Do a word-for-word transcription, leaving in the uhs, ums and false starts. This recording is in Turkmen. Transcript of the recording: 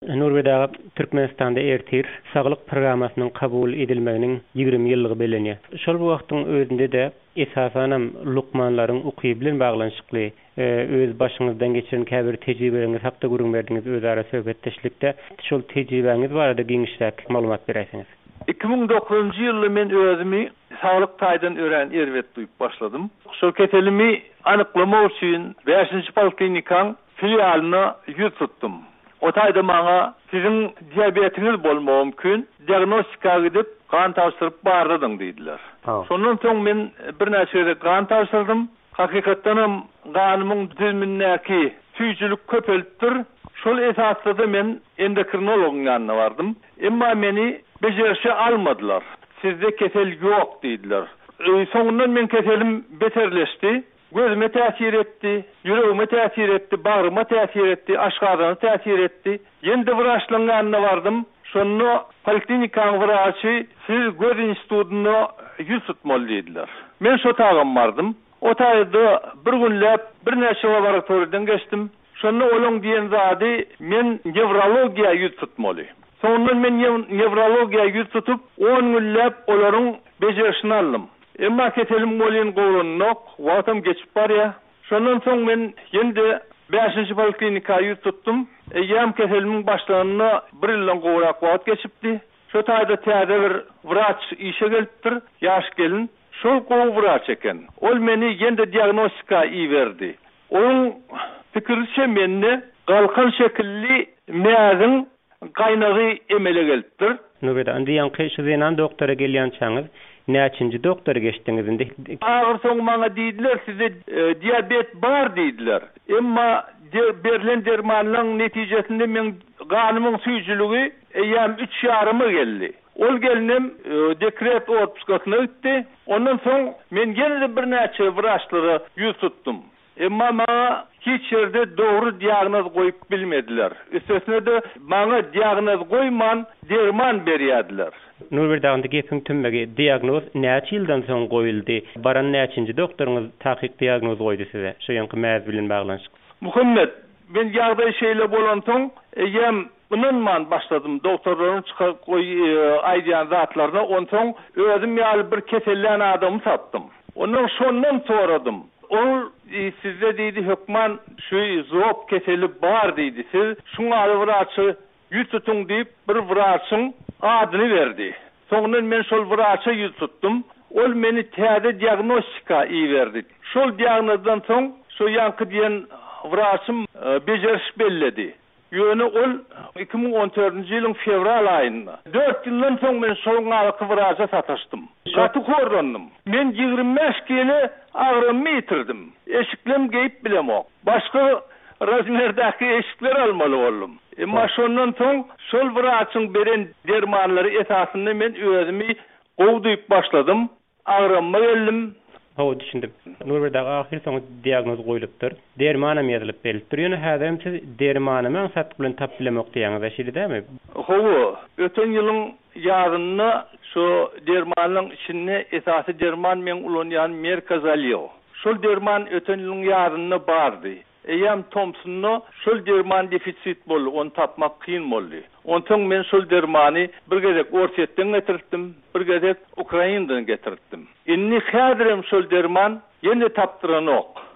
Norwegiýa Türkmenistanda ertir saglyk programasynyň kabul edilmeginiň ýigirme ýyllygy belenýär. Şol wagtyň özünde de esasanam lukmanlaryň ukyby bilen baglanşykly öz başyňyzdan geçiren käbir tejribeňiz hakda gurun berdiňiz özara söhbetdeşlikde şol tejribeňiz barada giňişlik maglumat berýärsiňiz. iki ming dokuzuncu ýylda men özümi saglyk taýdan ören erwet duýup başladym. Şol keselimi anyklamak üçin beşinji poliklinikanın filialyny ýüz tutdum. O taýda maňa siziň diabetiniz bolmagy mümkin, diagnostika edip kan tapşyryp bardyň diýdiler. Şondan soň men bir näçe kan tapşyrdym. Hakykatdanam ganymyň düzmündäki tüýjülük köpelipdir. Şol esasda men endokrinologyň ýanyna bardym. Emma meni bejerişe almadylar. Sizde kesel ýok diýdiler. Soňundan men keselim beterleşdi. Gözüme täsir etdi, yüreğime täsir etdi, bagryma täsir etdi, aşgaryma täsir etdi. Ýendi wraçlaryň ýanyna bardym. Şonu poliklinikaň wraçy siz göz institutyna ýüz tutmaly diýdiler. Men şo tagym bardym. O taýda bir günläp bir näçe laboratoriýadan geçdim. Şonu olaň diýen zady men nevrologiýa ýüz tutmaly. Soňdan men nevrologiýa ýüz tutup on günläp olaryň bejerişini aldym. Emma keselim bolýan gowrunok, wagtym geçip barýa. Şondan soň men ýendi beşinji poliklinikaga ýüz tutdum. Eýem keselimiň başlanyny bir ýyldan gowrak wagt geçipdi. Şo taýda täze bir wraç işe gelipdir, ýaş gelin. Şol gowy wraç eken. Ol meni ýendi diagnostika iýerdi. Onuň pikirçe menne galkan şekilli mäziň gaýnagy emele gelipdir. Nureda, indi ýanky şeýlenan doktora gelýän çaňyz näçinji doktora geçdiňiz indi? Agyr soň maňa diýdiler, size e, diabet bar diýdiler. Emma de, berilen dermanlaryň netijesinde men ganymyň süýjüligi eýem üç ýarym geldi. Ol gelinim e, dekret otpuskasyna gitdi. Ondan soň men ýene bir näçe wraçlary ýüz tutdum. Emma maňa hiç ýerde dogry diagnoz goýup bilmediler. Üstesine de maňa diagnoz goýman derman berýärdiler. Nurberdaňda gepiň tümmegi diagnoz näçe ýyldan soň goýuldy? Baran näçinji doktoruňyz tahyk diagnoz goýdy size? Şo ýanky mäz bilen baglanşyk. Muhammed, ben ýagdaý şeýle bolan soň eýem ynanman başladym. Doktorlaryň çykyp goý aýdýan zatlaryna, ondan soň özüm ýaly bir kesellän adamy tapdym. Ondan şondan soradym. Ol e, sizde diýdi hökman şu zop keseli bar diýdi. Siz şuňa aly wraçy ýüz tutuň diýip bir wraçyň adyny berdi. Soňdan men şol wraçy ýüz tutdum. Ol meni täze diagnostika iýerdi. Şol diagnozdan soň şu ýanky diýen wraçym e, bejeriş belledi. Ýöne ol iki ming on dördünji ýylyň fevral aýynda. dört ýyldan soň men şol galyky wraça sataşdym. Gaty horlandym. Men ýigirme beş kilo agramy ýitirdim. Eşiklem geýip bilemok. Başga razmerdäki eşikler almaly boldum. Emma şondan soň şol wraçyň beren dermanlary esasynda men özümi gowduýup başladym. Agrama geldim. Hawa düşündim. Nurberda ahir soň diagnoz goýulypdyr. Dermanam ýazylyp berilipdir. Ýöne häzir siz dermanymy satdyk bilen tap bilemek diýäňiz eşidi dämi? Hawa, öten ýylyň ýazyny şu dermanyň içinde esasy derman men ulanýan Merkazalio. Şol derman öten ýylyň ýazyny bardy. Eýem Thompson'no şol derman defitsit boldy, onu tapmak kyn boldy. Ondan men şol dermany bir gezek Orsetden getirdim, bir gezek Ukrainadan getirdim. Inni häzirim şol derman ýene tapdyran ok.